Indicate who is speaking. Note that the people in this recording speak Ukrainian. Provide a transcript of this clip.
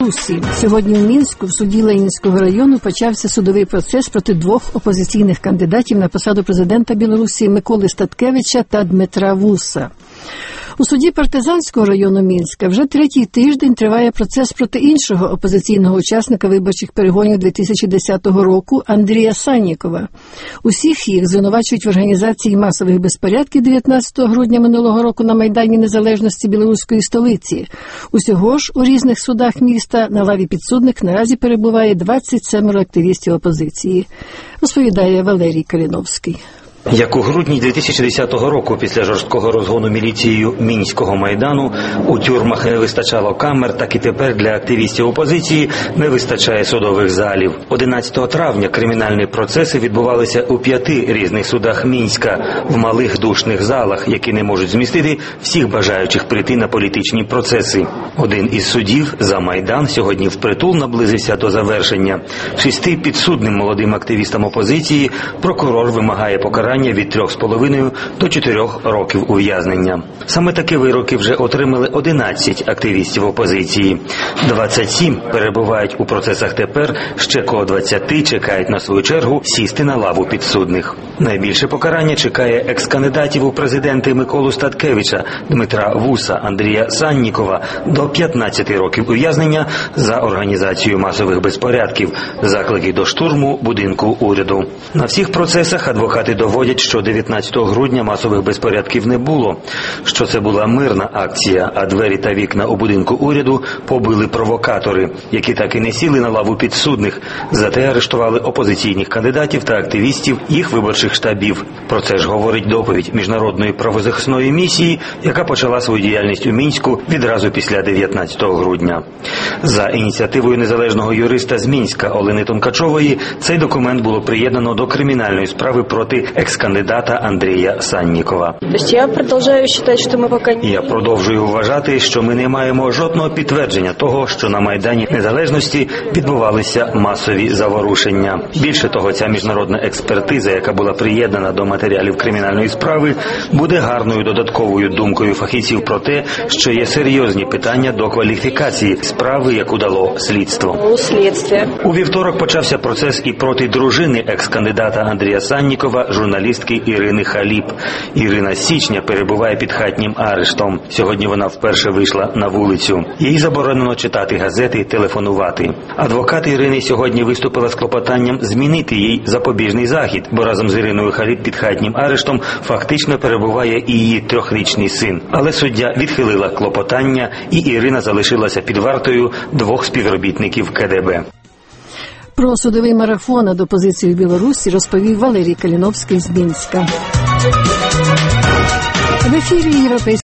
Speaker 1: Білорусі. Сьогодні в Мінську, в суді Ленінського району, почався судовий процес проти двох опозиційних кандидатів на посаду президента Білорусі Миколи Статкевича та Дмитра Вуса. У суді Партизанського району Мінська вже третій тиждень триває процес проти іншого опозиційного учасника виборчих перегонів 2010 року Андрія Саннікова. Усіх їх звинувачують в організації масових безпорядків 19 грудня минулого року на Майдані Незалежності білоруської столиці. Усього ж у різних судах міста на лаві підсудних наразі перебуває 27 активістів опозиції, розповідає Валерій Каліновський.
Speaker 2: Як у грудні 2010 року, після жорсткого розгону міліцією Мінського Майдану, у тюрмах не вистачало камер, так і тепер для активістів опозиції не вистачає судових залів. 11 травня кримінальні процеси відбувалися у 5 різних судах Мінська, в малих душних залах, які не можуть змістити всіх бажаючих прийти на політичні процеси. Один із судів за Майдан сьогодні впритул наблизився до завершення. 6 підсудним молодим активістам опозиції прокурор вимагає покарання від 3,5 до 4 років ув'язнення. Саме такі вироки вже отримали 11 активістів опозиції. 27 перебувають у процесах тепер, ще коло 20 чекають на свою чергу сісти на лаву підсудних. Найбільше покарання чекає екс-кандидатів у президенти Миколу Статкевича, Дмитра Вуса, Андрія Саннікова до 15 років ув'язнення за організацію масових безпорядків, заклики до штурму будинку уряду. На всіх процесах адвокати доводять, що 19 грудня масових безпорядків не було, що це була мирна акція, а двері та вікна у будинку уряду побили провокатори, які так і не сіли на лаву підсудних, зате арештували опозиційних кандидатів та активістів їх виборчих штабів. Про це ж говорить доповідь Міжнародної правозахисної місії, яка почала свою діяльність у Мінську відразу після 19 грудня. За ініціативою незалежного юриста з Мінська Олени Тонкачової цей документ було приєднано до кримінальної справи проти екс-кандидата Андрія Саннікова. Я продовжую вважати, що ми не маємо жодного підтвердження того, що на Майдані Незалежності відбувалися масові заворушення. Більше того, ця міжнародна експертиза, яка була приєднана до матеріалів кримінальної справи, буде гарною додатковою думкою фахівців про те, що є серйозні питання до кваліфікації справи, яку дало слідство. У вівторок почався процес і проти дружини екс-кандидата Андрія Саннікова, журналістки Ірини Халіп. Ірина з січня перебуває під хатнім арештом. Сьогодні вона вперше вийшла на вулицю. Їй заборонено читати газети і телефонувати. Адвокат Ірини сьогодні виступила з клопотанням змінити їй запобіжний захід, бо разом з Іриною Халіп під хатнім арештом фактично перебуває і її 3-річний син. Але суддя відхилила клопотання, і Ірина залишилася під вартою 2 співробітників КДБ.
Speaker 1: Про судовий марафон над опозицією в Білорусі розповів Валерій Каліновський з Мінська. В ефірі